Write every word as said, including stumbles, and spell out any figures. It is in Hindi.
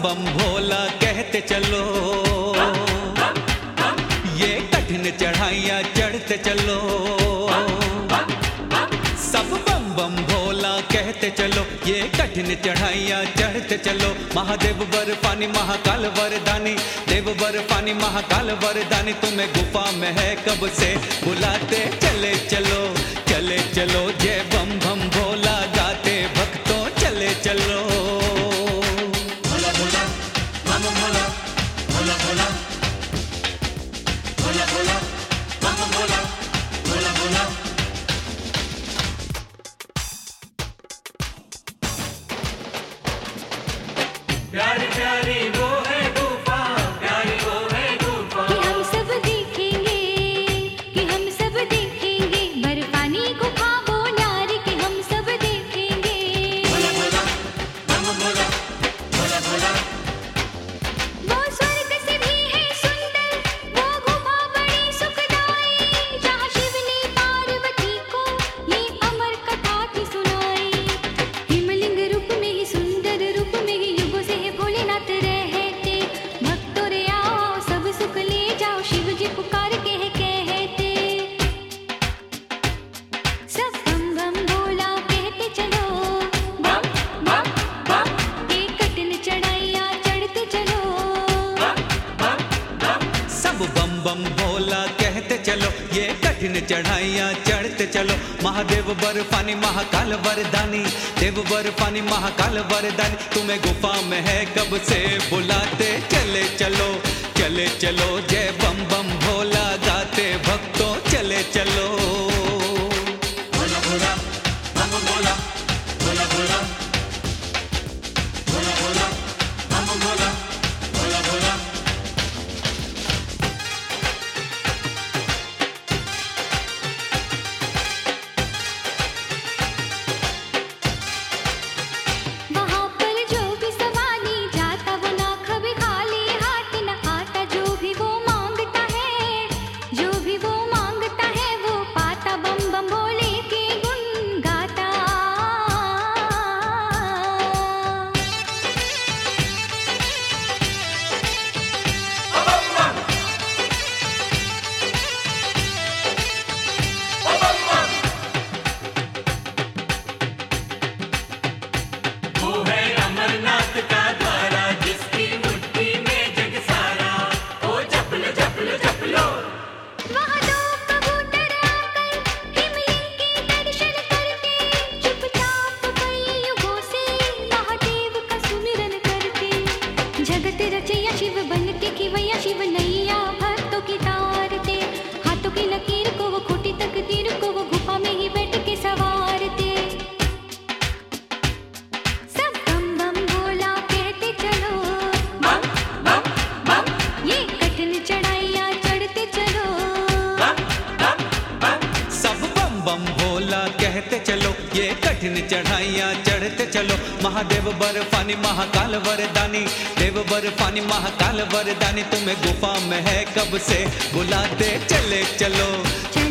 बम भोला कहते चलो, ये कठिन चढ़ाइयाँ चढ़ते चलो। सब बम बम भोला कहते चलो, ये कठिन चढ़ाइयाँ चढ़ते चलो। महादेव बर्फानी महाकाल वरदानी, देव बर्फानी महाकाल वरदानी, तुम्हें गुफा में है कब से बुलाते चले चलो, चले चलो। जय बम बम भोला गाते भक्तों चले चलो। भोला भोला बम भोला, भोला भोला भोला भोला बम भोला, भोला भोला। प्यारी प्यारी वो है गुफा, प्यारी वो है गुफा। कि हम सब देखेंगे, कि हम सब देखेंगे बर्फानी गुफा वो न्यारी, कि हम सब देखेंगे। भोला भोला बम भोला, भोला भोला। वो स्वर्ग से भी है सुंदर, वो गुफा बड़ी सुखदाई, जहाँ शिव ने पार्वती को ये अमर कथा थी सुनाई। हिमलिंग रूप में ही, सुंदर रूप में ही युगों से भोलेनाथ रहते। भक्तों रे आओ सब सुख ले जाओ, शिव जी पुकार के है कहते। सब बम बम भोला कहते चलो, बम बम बम ये कठिन चढ़ाइयाँ चढ़ते चलो। बम बम। सब बम बम भोला कहते चलो, ये कठिन चढ़ाइयाँ चढ़ते चलो। महादेव बर्फानी महाकाल वरदानी, देव बर्फानी महाकाल वरदानी, तुम्हें गुफा में है कब से बुलाते चले चलो, चले चलो। जय बम बम भोला गाते भक्तों चले चलो। भोला भोला बम भोला, भोला भोला भोला भोला बम भोला, भोला भोला। वहाँ पर जो भी सवाली जाता वो ना कभी खाली हाथ न आता, जो भी वो मांगता है, जो भी वो मांगता है वो पाता। बम बम भोले के गुण गाता। वो है अमरनाथ का द्वारा, जिसकी मुट्ठी में जग सारा। ओ जपल जपल जपलो। वहाँ दो कबूतर आकर हिमलिंग के दर्शन करते, चुपचाप कई युगों से महादेव का सुमिरन करते। जगत रचैया शिव बन के खिवैया शिव नैया भक्तों की तारते। हाथों की लकीर को वो खोटी तकदीर को वो गुफा में ही बैठ के सवारते। सब बम बम भोला कहते चलो, बम बम बम ये कठिन चढ़ाइयाँ चढ़ते चलो। बम बम बम। सब बम बम भोला कहते चलो, ये कठिन चढ़ाइयाँ चढ़ते चलो। महादेव बर्फानी महाकाल वरदानी, देव बर्फानी महाकाल वरदानी, तुम्हें गुफा में है कब से बुलाते चले चलो।